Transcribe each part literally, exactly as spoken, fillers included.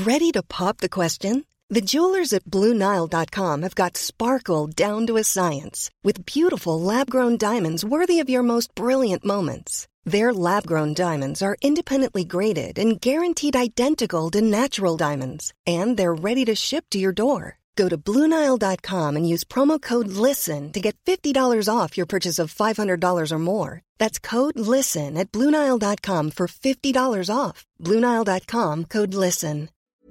Ready to pop the question? The jewelers at Blue Nile dot com have got sparkle down to a science with beautiful lab-grown diamonds worthy of your most brilliant moments. Their lab-grown diamonds are independently graded and guaranteed identical to natural diamonds, and they're ready to ship to your door. Go to Blue Nile dot com and use promo code LISTEN to get fifty dollars off your purchase of five hundred dollars or more. That's code LISTEN at Blue Nile dot com for fifty dollars off. Blue Nile dot com, code LISTEN.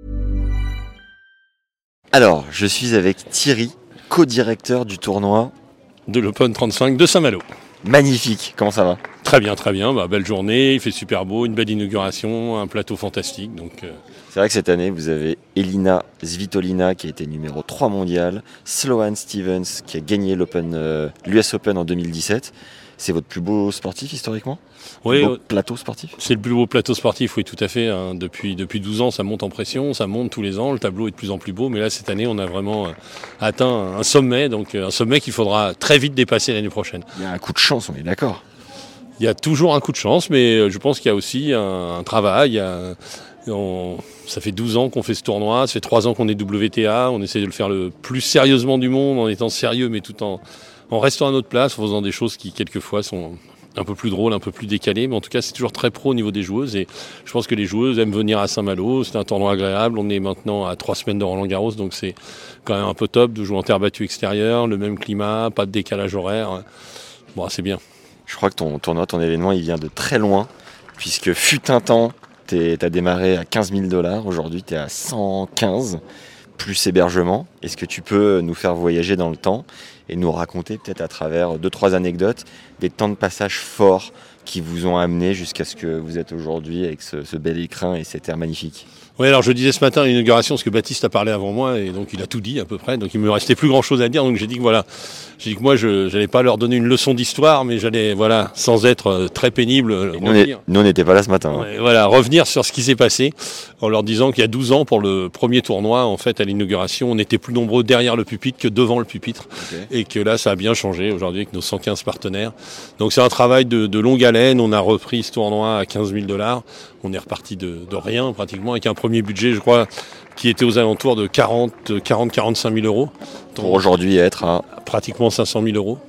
Alors, je suis avec Thierry, co-directeur du tournoi de l'Open trente-cinq de Saint-Malo. Magnifique, comment ça va? Très bien, très bien, bah, belle journée, il fait super beau, une belle inauguration, un plateau fantastique. Donc, euh... C'est vrai que cette année, vous avez Elina Svitolina qui a été numéro trois mondial, Sloane Stevens qui a gagné l'Open, euh, l'U S Open en deux mille dix-sept. C'est votre plus beau sportif historiquement? Oui, plus beau plateau sportif? C'est le plus beau plateau sportif, oui, tout à fait. Hein. Depuis, depuis douze ans, ça monte en pression, ça monte tous les ans, le tableau est de plus en plus beau. Mais là, cette année, on a vraiment euh, atteint un sommet, donc euh, un sommet qu'il faudra très vite dépasser l'année prochaine. Il y a un coup de chance, on est d'accord. Il y a toujours un coup de chance, mais je pense qu'il y a aussi un, un travail. Il y a, on, ça fait douze ans qu'on fait ce tournoi, ça fait trois ans qu'on est W T A. On essaie de le faire le plus sérieusement du monde, en étant sérieux, mais tout en, en restant à notre place, en faisant des choses qui, quelquefois, sont un peu plus drôles, un peu plus décalées. Mais en tout cas, c'est toujours très pro au niveau des joueuses. Et je pense que les joueuses aiment venir à Saint-Malo. C'est un tournoi agréable. On est maintenant à trois semaines de Roland-Garros, donc c'est quand même un peu top de jouer en terre battue extérieure, le même climat, pas de décalage horaire. Bon, c'est bien. Je crois que ton tournoi, ton événement, il vient de très loin, puisque fut un temps, tu as démarré à quinze mille dollars, aujourd'hui tu es à cent quinze, plus hébergement. Est-ce que tu peux nous faire voyager dans le temps et nous raconter peut-être à travers deux, trois anecdotes, des temps de passage forts qui vous ont amené jusqu'à ce que vous êtes aujourd'hui avec ce, ce bel écrin et cette air magnifique? Oui, alors je disais ce matin à l'inauguration, parce que Baptiste a parlé avant moi, et donc il a tout dit à peu près, donc il me restait plus grand chose à dire, donc j'ai dit que voilà, j'ai dit que moi je n'allais pas leur donner une leçon d'histoire, mais j'allais, voilà, sans être euh, très pénible, nous, revenir. Nous on n'était pas là ce matin. Ouais, hein. Voilà, revenir sur ce qui s'est passé, en leur disant qu'il y a douze ans, pour le premier tournoi, en fait, à l'inauguration, on était plus nombreux derrière le pupitre que devant le pupitre, okay. Et que là ça a bien changé aujourd'hui avec nos cent quinze partenaires. Donc c'est un travail de, de longue haleine, on a repris ce tournoi à quinze mille dollars, on est reparti de, de rien pratiquement, avec un premier budget, je crois, qui était aux alentours de quarante à quarante-cinq mille euros. Pour aujourd'hui être à pratiquement cinq cent mille euros.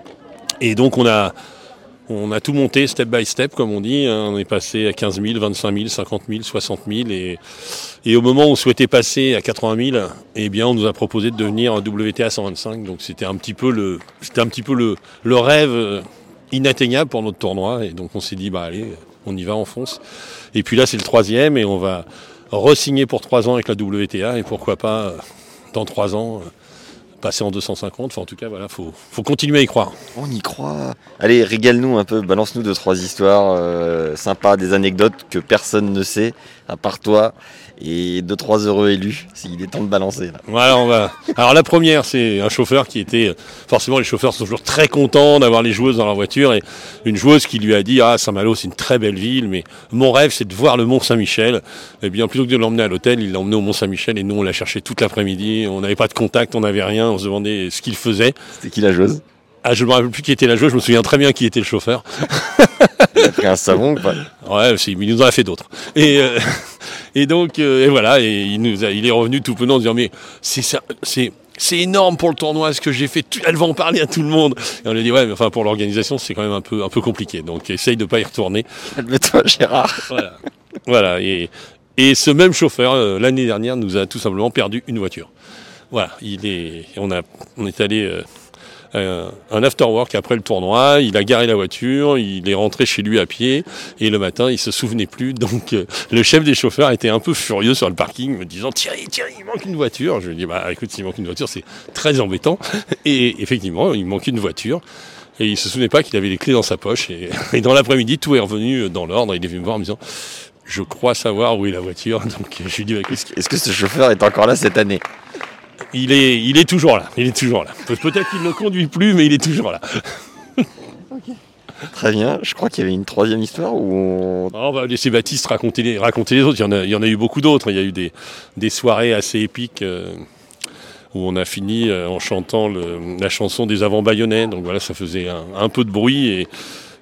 Et donc on a, on a tout monté step by step, comme on dit. On est passé à quinze mille, vingt-cinq mille, cinquante mille, soixante mille. Et, et au moment où on souhaitait passer à quatre-vingt mille, eh bien, on nous a proposé de devenir W T A cent vingt-cinq. Donc c'était un petit peu le, c'était un petit peu le, le rêve inatteignable pour notre tournoi. Et donc on s'est dit, bah allez, on y va, on fonce. Et puis là, c'est le troisième et on va re-signer pour trois ans avec la W T A et pourquoi pas, dans trois ans, passer en deux cent cinquante. Enfin, en tout cas, voilà, faut, faut continuer à y croire. On y croit. Allez, régale-nous un peu, balance-nous deux, trois histoires euh, sympas, des anecdotes que personne ne sait, à part toi, et deux, trois heureux élus, s'il est temps de balancer. Là. Voilà, on va. Alors, la première, c'est un chauffeur qui était. Forcément, les chauffeurs sont toujours très contents d'avoir les joueuses dans leur voiture. Et une joueuse qui lui a dit: ah, Saint-Malo, c'est une très belle ville, mais mon rêve, c'est de voir le Mont-Saint-Michel. Et bien, plutôt que de l'emmener à l'hôtel, il l'a emmené au Mont-Saint-Michel. Et nous, on l'a cherché toute l'après-midi. On n'avait pas de contact, on n'avait rien. On se demandait ce qu'il faisait. C'était qui la joueuse? Ah, je ne me rappelle plus qui était la joueuse, je me souviens très bien qui était le chauffeur. Il a pris un savon ou pas? Ouais, il nous en a fait d'autres. Et, euh, et donc, euh, et voilà, et il, nous a, il est revenu tout penant en disant: mais c'est ça, c'est, c'est énorme pour le tournoi, ce que j'ai fait, elle va en parler à tout le monde. Et on lui a dit: ouais, mais enfin, pour l'organisation, c'est quand même un peu, un peu compliqué, donc essaye de ne pas y retourner. Calme-toi, Gérard. Voilà, voilà, et, et ce même chauffeur, euh, l'année dernière, nous a tout simplement perdu une voiture. Voilà, il est, on, a, on est allé... Euh, Euh, un after-work après le tournoi, il a garé la voiture, il est rentré chez lui à pied et le matin il se souvenait plus, donc euh, le chef des chauffeurs était un peu furieux sur le parking me disant: Thierry, Thierry, il manque une voiture. Je lui ai dit: bah écoute, s'il manque une voiture c'est très embêtant, et effectivement il manque une voiture et il se souvenait pas qu'il avait les clés dans sa poche, et, et dans l'après-midi tout est revenu dans l'ordre, il est venu me voir en me disant: je crois savoir où est la voiture. Donc je lui ai dit: bah, écoute, est-ce que ce chauffeur est encore là cette année? Il est, il est toujours là, il est toujours là. Peut-être qu'il ne le conduit plus, mais il est toujours là. Okay. Très bien, je crois qu'il y avait une troisième histoire où on... On va laisser Baptiste raconter les, raconter les autres, il y, en a, il y en a eu beaucoup d'autres. Il y a eu des, des soirées assez épiques euh, où on a fini euh, en chantant le, la chanson des Avant Bayonnais. Donc voilà, ça faisait un, un peu de bruit et,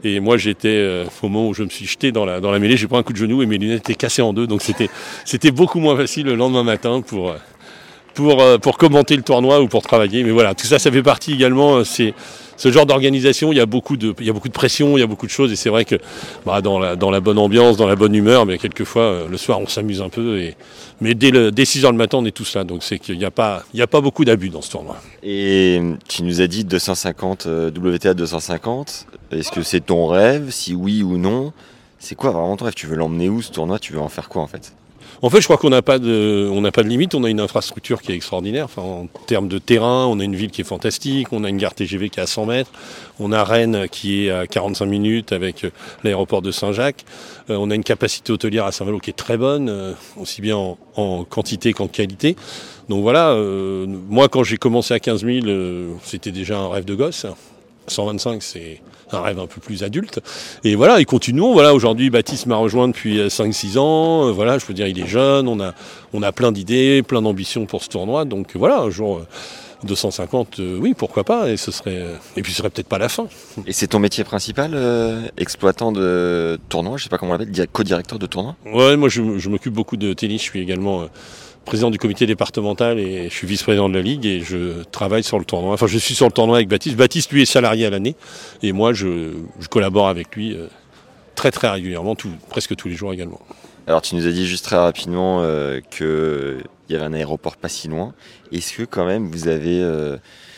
Et moi, j'étais, euh, au moment où je me suis jeté dans la, dans la mêlée, j'ai pris un coup de genou et mes lunettes étaient cassées en deux. Donc c'était, c'était beaucoup moins facile le lendemain matin pour, pour, pour commenter le tournoi ou pour travailler. Mais voilà, tout ça, ça fait partie également. C'est ce genre d'organisation. Il y a beaucoup de, il y a beaucoup de pression, il y a beaucoup de choses. Et c'est vrai que bah, dans, la, dans la bonne ambiance, dans la bonne humeur, mais quelquefois, euh, le soir, on s'amuse un peu. Et, mais dès, le, dès six heures du matin, on est tous là. Donc c'est qu'il n'y a pas, il y a pas beaucoup d'abus dans ce tournoi. Et tu nous as dit deux cent cinquante, euh, W T A deux cent cinquante. Est-ce que c'est ton rêve? Si oui ou non, c'est quoi vraiment ton rêve? Tu veux l'emmener où ce tournoi? Tu veux en faire quoi en fait? En fait, je crois qu'on n'a pas de, on n'a pas de limite. On a une infrastructure qui est extraordinaire. Enfin, en termes de terrain, on a une ville qui est fantastique. On a une gare T G V qui est à cent mètres. On a Rennes qui est à quarante-cinq minutes avec l'aéroport de Saint-Jacques. Euh, on a une capacité hôtelière à Saint-Malo qui est très bonne, euh, aussi bien en, en quantité qu'en qualité. Donc voilà. Euh, moi, quand j'ai commencé à quinze mille, euh, c'était déjà un rêve de gosse. cent vingt-cinq, c'est un rêve un peu plus adulte. Et voilà, et continuons. Voilà, aujourd'hui, Baptiste m'a rejoint depuis cinq six ans. Voilà, je peux dire, il est jeune. On a, on a plein d'idées, plein d'ambitions pour ce tournoi. Donc voilà, un jour, deux cent cinquante, euh, oui, pourquoi pas. Et ce serait, et puis ce serait peut-être pas la fin. Et c'est ton métier principal, euh, exploitant de tournoi, je sais pas comment on l'appelle, co-directeur de tournoi? Ouais, moi, je, je m'occupe beaucoup de tennis. Je suis également euh, président du comité départemental et je suis vice-président de la Ligue et je travaille sur le tournoi. Enfin, je suis sur le tournoi avec Baptiste. Baptiste, lui, est salarié à l'année et moi, je, je collabore avec lui euh, très très régulièrement, tout, presque tous les jours également. Alors, tu nous as dit juste très rapidement euh, qu'il y avait un aéroport pas si loin. Est-ce que quand même vous avez euh,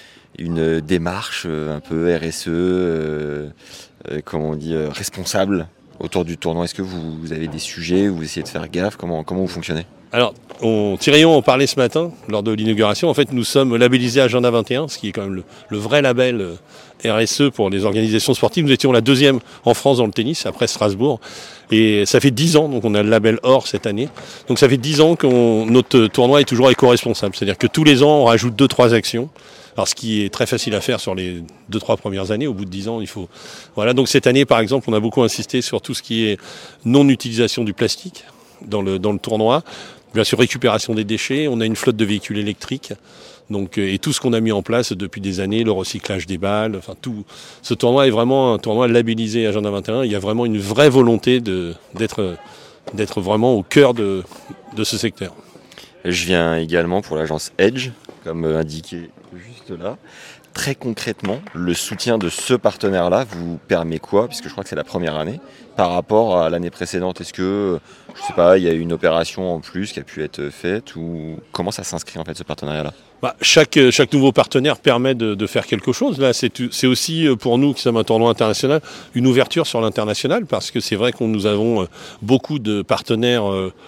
une démarche euh, un peu R S E, euh, euh, comment on dit, euh, responsable autour du tournoi? Est-ce que vous, vous avez des sujets où vous essayez de faire gaffe? Comment, comment vous fonctionnez? Alors, on, Thierry en parlait ce matin, lors de l'inauguration. En fait, nous sommes labellisés Agenda vingt et un, ce qui est quand même le, le vrai label euh, R S E pour les organisations sportives. Nous étions la deuxième en France dans le tennis, après Strasbourg. Et ça fait dix ans, donc on a le label Or cette année. Donc ça fait dix ans que notre tournoi est toujours éco-responsable. C'est-à-dire que tous les ans, on rajoute deux trois actions. Alors, ce qui est très facile à faire sur les deux trois premières années, au bout de dix ans, il faut... Voilà, donc cette année, par exemple, on a beaucoup insisté sur tout ce qui est non-utilisation du plastique dans le, dans le tournoi. Bien sûr, récupération des déchets. On a une flotte de véhicules électriques. Donc, et tout ce qu'on a mis en place depuis des années, le recyclage des balles, enfin tout. Ce tournoi est vraiment un tournoi labellisé Agenda vingt et un. Il y a vraiment une vraie volonté de, d'être, d'être vraiment au cœur de, de ce secteur. Je viens également pour l'agence Edge, comme indiqué juste là. Très concrètement, le soutien de ce partenaire-là vous permet quoi? Puisque je crois que c'est la première année. Par rapport à l'année précédente, est-ce que, je sais pas, il y a une opération en plus qui a pu être faite ou comment ça s'inscrit en fait ce partenariat-là? Bah, chaque, chaque nouveau partenaire permet de, de faire quelque chose. Là, c'est, c'est aussi pour nous qui sommes un tournoi international, une ouverture sur l'international parce que c'est vrai que nous avons beaucoup de partenaires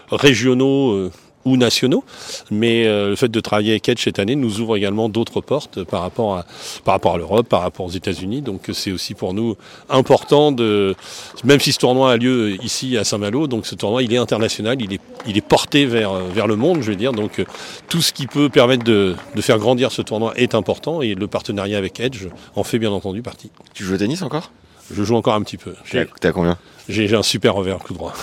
régionaux ou nationaux, mais euh, le fait de travailler avec Edge cette année nous ouvre également d'autres portes par rapport à, par rapport à l'Europe, par rapport aux États-Unis. Donc c'est aussi pour nous important de, même si ce tournoi a lieu ici à Saint-Malo, donc ce tournoi il est international, il est, il est porté vers, vers le monde, je veux dire. Donc tout ce qui peut permettre de, de faire grandir ce tournoi est important et le partenariat avec Edge en fait bien entendu partie. Tu joues au tennis encore? Je joue encore un petit peu. J'ai, T'es à combien? J'ai, j'ai un super revers coup droit.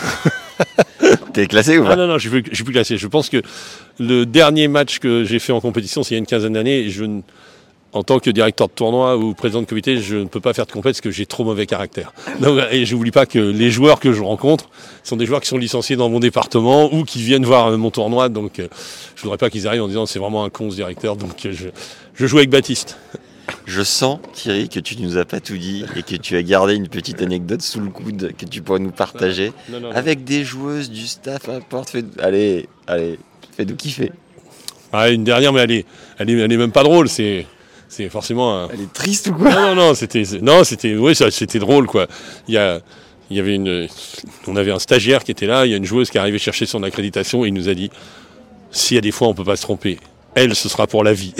T'es classé ou pas? Ah non, non, je ne suis plus classé. Je pense que le dernier match que j'ai fait en compétition, c'est il y a une quinzaine d'années. Je, en tant que directeur de tournoi ou président de comité, je ne peux pas faire de compète parce que j'ai trop mauvais caractère. Donc, et je n'oublie pas que les joueurs que je rencontre sont des joueurs qui sont licenciés dans mon département ou qui viennent voir mon tournoi. Donc je ne voudrais pas qu'ils arrivent en disant c'est vraiment un con ce directeur. Donc je, je joue avec Baptiste. Je sens, Thierry, que tu ne nous as pas tout dit et que tu as gardé une petite anecdote sous le coude que tu pourrais nous partager non, non, non, avec non. des joueuses, du staff, importe. Fais... Allez, allez, fais-nous kiffer. Ah, une dernière, mais elle est, elle est, elle est même pas drôle. C'est, c'est forcément. Un... Elle est triste ou quoi? Non, non, non, c'était, non, c'était, oui, ça, c'était drôle, quoi. Il y a, il y avait une, on avait un stagiaire qui était là. Il y a une joueuse qui est arrivée chercher son accréditation et il nous a dit, s'il y a des fois on peut pas se tromper, elle, ce sera pour la vie.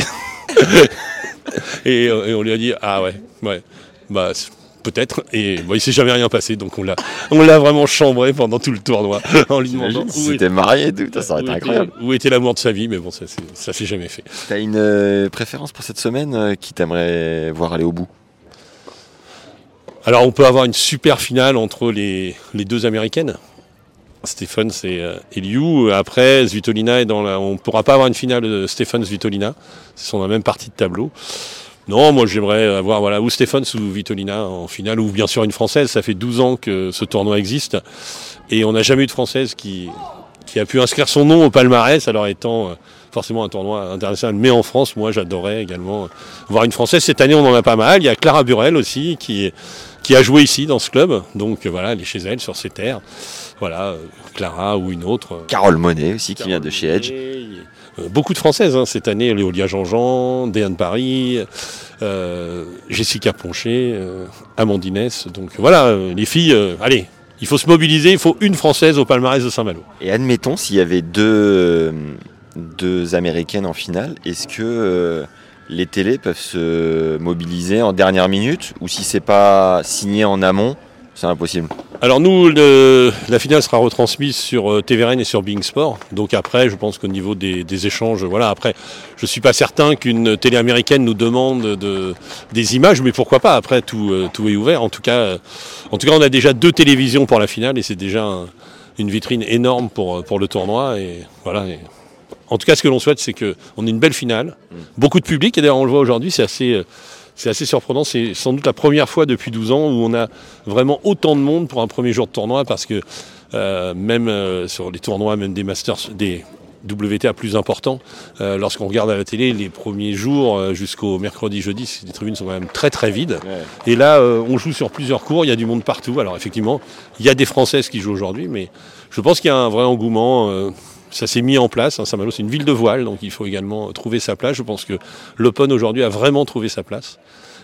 Et, et on lui a dit ah ouais ouais bah peut-être et bon, il s'est jamais rien passé donc on l'a on l'a vraiment chambré pendant tout le tournoi en lui demandant où était marié et tout ça, ça aurait été incroyable où était l'amour de sa vie mais bon ça ça s'est jamais fait. T'as une euh, préférence pour cette semaine euh, qui t'aimerait voir aller au bout? Alors on peut avoir une super finale entre les les deux américaines. Stéphane c'est euh, Liu. Après Svitolina est dans la... on ne pourra pas avoir une finale de Stéphane Svitolina. Ils sont dans la même partie de tableau. Non, moi j'aimerais avoir voilà, ou Stephens ou Vitolina en finale, ou bien sûr une Française. Ça fait douze ans que ce tournoi existe et on n'a jamais eu de Française qui, qui a pu inscrire son nom au palmarès, alors étant euh, forcément un tournoi international. Mais en France, moi j'adorais également voir une Française. Cette année on en a pas mal. Il y a Clara Burel aussi qui, qui a joué ici dans ce club. Donc voilà, elle est chez elle, sur ses terres. Voilà, euh, Clara ou une autre. Carole Monet aussi qui Carole vient de chez Edge. Monet. Beaucoup de Françaises hein, cette année, Léolia Jean-Jean, Déane Paris, euh, Jessica Poncher, euh, Amandine Hess. Donc voilà, euh, les filles, euh, allez, il faut se mobiliser, il faut une Française au palmarès de Saint-Malo. Et admettons, s'il y avait deux, euh, deux Américaines en finale, est-ce que euh, les télés peuvent se mobiliser en dernière minute, ou si c'est pas signé en amont, c'est impossible? Alors nous, le, la finale sera retransmise sur T V R N et sur Being Sport. Donc après, je pense qu'au niveau des, des échanges, voilà, après, je suis pas certain qu'une télé américaine nous demande de, des images, mais pourquoi pas, après, tout, euh, tout est ouvert. En tout cas, euh, en tout cas, on a déjà deux télévisions pour la finale et c'est déjà un, une vitrine énorme pour, pour le tournoi. Et voilà. Et, en tout cas, ce que l'on souhaite, c'est qu'on ait une belle finale, beaucoup de public, et d'ailleurs, on le voit aujourd'hui, c'est assez... Euh, C'est assez surprenant, c'est sans doute la première fois depuis douze ans où on a vraiment autant de monde pour un premier jour de tournoi, parce que euh, même euh, sur les tournois, même des Masters, des W T A plus importants, euh, lorsqu'on regarde à la télé, les premiers jours euh, jusqu'au mercredi, jeudi, les tribunes sont quand même très très vides. Ouais. Et là, euh, on joue sur plusieurs cours, il y a du monde partout. Alors effectivement, il y a des Françaises qui jouent aujourd'hui, mais je pense qu'il y a un vrai engouement. Euh, Ça s'est mis en place, hein. Saint-Malo c'est une ville de voile, donc il faut également trouver sa place. Je pense que l'Open aujourd'hui a vraiment trouvé sa place.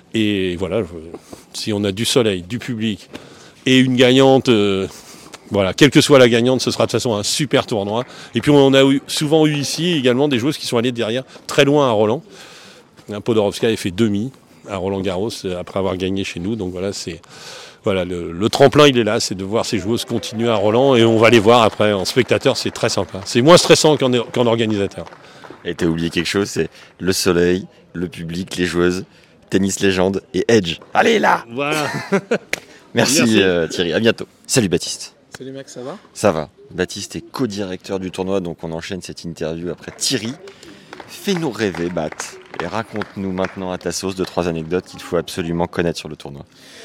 Et voilà, je, si on a du soleil, du public et une gagnante, euh, voilà, quelle que soit la gagnante, ce sera de toute façon un super tournoi. Et puis on a eu, souvent eu ici également des joueuses qui sont allées derrière, très loin à Roland. Podorowska a fait demi à Roland-Garros après avoir gagné chez nous, donc voilà, c'est... Voilà, le, le tremplin il est là, c'est de voir ces joueuses continuer à Roland et on va les voir après en spectateur, c'est très sympa. C'est moins stressant qu'en, qu'en organisateur. Et t'as oublié quelque chose, c'est le soleil, le public, les joueuses, tennis légende et Edge. Allez là. Voilà. Merci, Merci. Euh, Thierry, à bientôt. Salut Baptiste. Salut mec, ça va? Ça va. Baptiste est co-directeur du tournoi, donc on enchaîne cette interview après Thierry. Fais-nous rêver, Bat, et raconte-nous maintenant à ta sauce deux trois anecdotes qu'il faut absolument connaître sur le tournoi.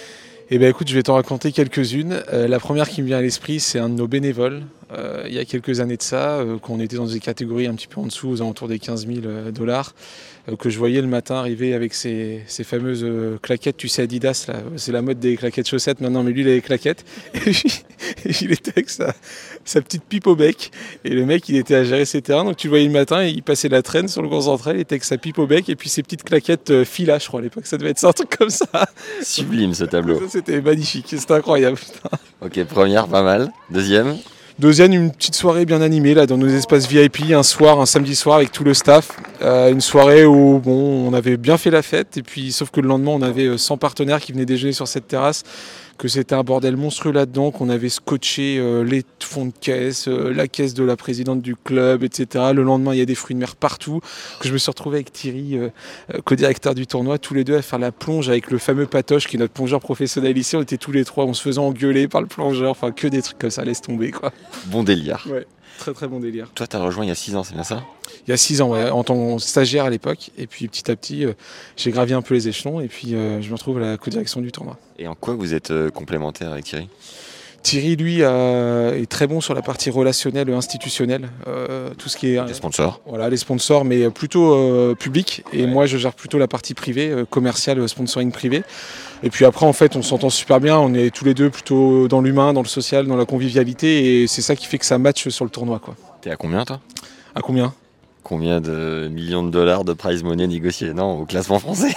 Eh bien écoute, je vais t'en raconter quelques-unes. Euh, la première qui me vient à l'esprit, c'est un de nos bénévoles. Euh, il y a quelques années de ça, euh, quand on était dans des catégories un petit peu en dessous, aux alentours des quinze mille dollars, euh, que je voyais le matin arriver avec ses, ses fameuses euh, claquettes, tu sais, Adidas, là, c'est la mode des claquettes chaussettes maintenant, mais lui il a les claquettes. Et puis, il était avec sa, sa petite pipe au bec. Et le mec, il était à gérer ses terrains, donc tu le voyais le matin, et il passait la traîne sur le Grand Central, il était avec sa pipe au bec, et puis ses petites claquettes euh, Fila, je crois à l'époque, ça devait être ça, un truc comme ça. Sublime ce tableau. Ça, c'était magnifique, c'était incroyable. Putain. Ok, première, pas mal. Deuxième. Deuxième, une petite soirée bien animée là dans nos espaces V I P, un soir, un samedi soir avec tout le staff. Euh, une soirée où bon, on avait bien fait la fête, et puis sauf que le lendemain on avait cent partenaires qui venaient déjeuner sur cette terrasse, que c'était un bordel monstrueux là-dedans, qu'on avait scotché euh, les fonds de caisse, euh, la caisse de la présidente du club, et cetera. Le lendemain il y a des fruits de mer partout, que je me suis retrouvé avec Thierry, euh, euh, co-directeur du tournoi, tous les deux à faire la plonge avec le fameux Patoche qui est notre plongeur professionnel ici. On était tous les trois, on se faisait engueuler par le plongeur, enfin que des trucs comme ça, laisse tomber quoi. Bon délire. Ouais, très très bon délire. Toi, t'as rejoint il y a six ans, c'est bien ça? Il y a six ans, ouais, en tant que stagiaire à l'époque. Et puis petit à petit, euh, j'ai gravi un peu les échelons et puis euh, je me retrouve à la co-direction du tournoi. Et en quoi vous êtes euh, complémentaire avec Thierry? Thierry, lui, euh, est très bon sur la partie relationnelle, institutionnelle. Euh, tout ce qui est... Les sponsors. Voilà, les sponsors, mais plutôt euh, public. Et ouais. Moi, je gère plutôt la partie privée, euh, commerciale, sponsoring privé. Et puis après, en fait, on s'entend super bien. On est tous les deux plutôt dans l'humain, dans le social, dans la convivialité. Et c'est ça qui fait que ça matche sur le tournoi, quoi. T'es à combien, toi? À combien? Combien de millions de dollars de prize money négociés? Non, au classement français.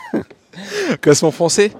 Classement français?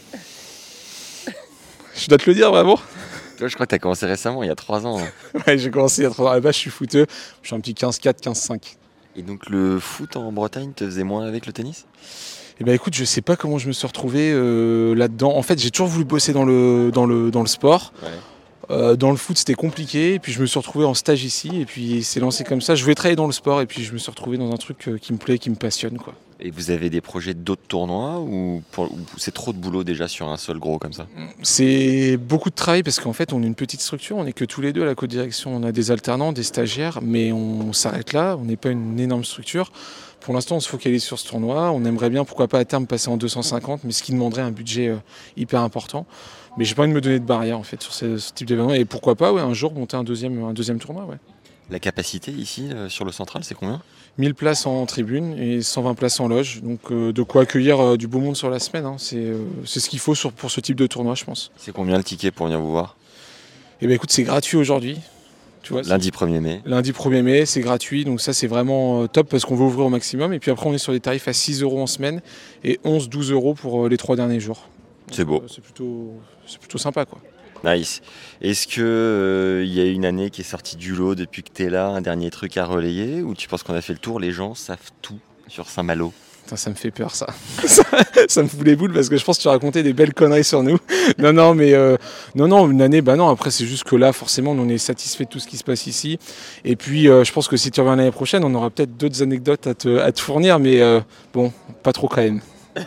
Je dois te le dire, vraiment. Toi, je crois que tu as commencé récemment, il y a trois ans. Ouais, j'ai commencé il y a trois ans. À la base, je suis footeux. Je suis un petit quinze quatre, quinze cinq. Et donc, le foot en Bretagne te faisait moins avec le tennis? Eh ben, écoute, je sais pas comment je me suis retrouvé euh, là-dedans. En fait, j'ai toujours voulu bosser dans le, dans le, dans le sport. Ouais. Euh, dans le foot, c'était compliqué. Et puis, je me suis retrouvé en stage ici. Et puis, c'est lancé comme ça. Je voulais travailler dans le sport. Et puis, je me suis retrouvé dans un truc euh, qui me plaît, qui me passionne, quoi. Et vous avez des projets d'autres tournois ou, pour, ou c'est trop de boulot déjà sur un seul gros comme ça? C'est beaucoup de travail parce qu'en fait on est une petite structure, on n'est que tous les deux à la co-direction, on a des alternants, des stagiaires, mais on s'arrête là, on n'est pas une énorme structure. Pour l'instant, on se focalise sur ce tournoi. On aimerait bien, pourquoi pas à terme, passer en deux cent cinquante, mais ce qui demanderait un budget euh, hyper important. Mais j'ai pas envie de me donner de barrière en fait sur ce, ce type d'événement. Et pourquoi pas, ouais, un jour monter un deuxième, un deuxième tournoi. Ouais. La capacité ici, euh, sur le central, c'est combien ? mille places en tribune et cent vingt places en loge. Donc euh, de quoi accueillir euh, du beau monde sur la semaine. Hein. C'est, euh, c'est ce qu'il faut sur, pour ce type de tournoi, je pense. C'est combien le ticket pour venir vous voir ? Eh bien écoute, c'est gratuit aujourd'hui. Tu vois, lundi premier mai. Lundi premier mai, c'est gratuit. Donc ça, c'est vraiment euh, top parce qu'on veut ouvrir au maximum. Et puis après, on est sur des tarifs à six euros en semaine et onze douze euros pour euh, les trois derniers jours. Donc, c'est beau. Euh, c'est, plutôt, c'est plutôt sympa, quoi. Nice. Est-ce qu'il euh, y a une année qui est sortie du lot depuis que tu es là, un dernier truc à relayer ? Ou tu penses qu'on a fait le tour ? Les gens savent tout sur Saint-Malo ? Putain, ça me fait peur, ça. ça. Ça me fout les boules parce que je pense que tu racontais des belles conneries sur nous. Non, non, mais euh, non, non, une année, bah non. Après, c'est juste que là, forcément, on est satisfait de tout ce qui se passe ici. Et puis, euh, je pense que si tu reviens l'année prochaine, on aura peut-être d'autres anecdotes à te, à te fournir, mais euh, bon, pas trop quand même.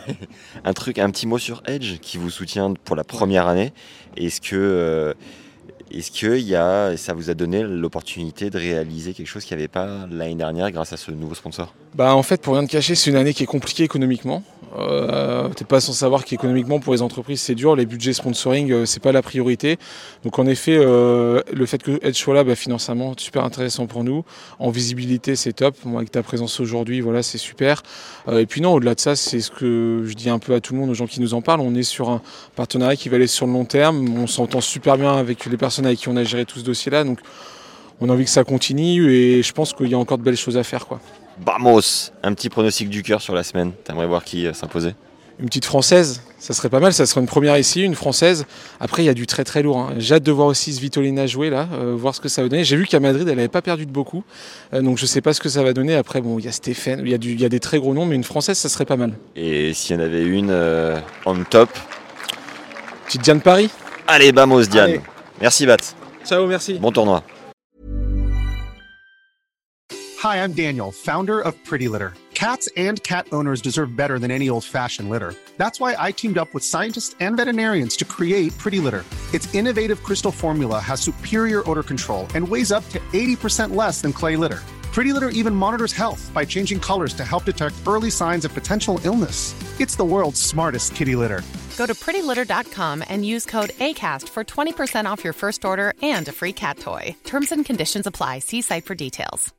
un truc, un petit mot sur Edge qui vous soutient pour la première année. Est-ce que, euh, est-ce que y a, ça vous a donné l'opportunité de réaliser quelque chose qu'il n'y avait pas l'année dernière grâce à ce nouveau sponsor ? Bah en fait, pour rien te cacher, c'est une année qui est compliquée économiquement. Euh, t'es pas sans savoir qu'économiquement pour les entreprises c'est dur, les budgets sponsoring euh, c'est pas la priorité. Donc en effet, euh, le fait que Edge soit là, bah, financièrement super intéressant pour nous. En visibilité c'est top. Moi avec ta présence aujourd'hui, voilà c'est super. Euh, et puis non, au-delà de ça, c'est ce que je dis un peu à tout le monde, aux gens qui nous en parlent. On est sur un partenariat qui va aller sur le long terme. On s'entend super bien avec les personnes avec qui on a géré tout ce dossier-là. Donc on a envie que ça continue et je pense qu'il y a encore de belles choses à faire, quoi. Vamos, un petit pronostic du cœur sur la semaine. T'aimerais voir qui euh, s'imposer ? Une petite française, ça serait pas mal, ça serait une première ici, une française. Après, il y a du très très lourd. Hein. J'ai hâte de voir aussi Svitolina jouer là, euh, voir ce que ça va donner. J'ai vu qu'à Madrid, elle n'avait pas perdu de beaucoup, euh, donc je sais pas ce que ça va donner. Après, bon, il y a Stéphane, il y a du, il y a des très gros noms, mais une française, ça serait pas mal. Et s'il y en avait une euh, on top ? Petite Diane Paris. Allez, vamos Diane. Allez. Merci Bat. Ciao, merci. Bon tournoi. Hi, I'm Daniel, founder of Pretty Litter. Cats and cat owners deserve better than any old-fashioned litter. That's why I teamed up with scientists and veterinarians to create Pretty Litter. Its innovative crystal formula has superior odor control and weighs up to eighty percent less than clay litter. Pretty Litter even monitors health by changing colors to help detect early signs of potential illness. It's the world's smartest kitty litter. Go to pretty litter dot com and use code ACAST for twenty percent off your first order and a free cat toy. Terms and conditions apply. See site for details.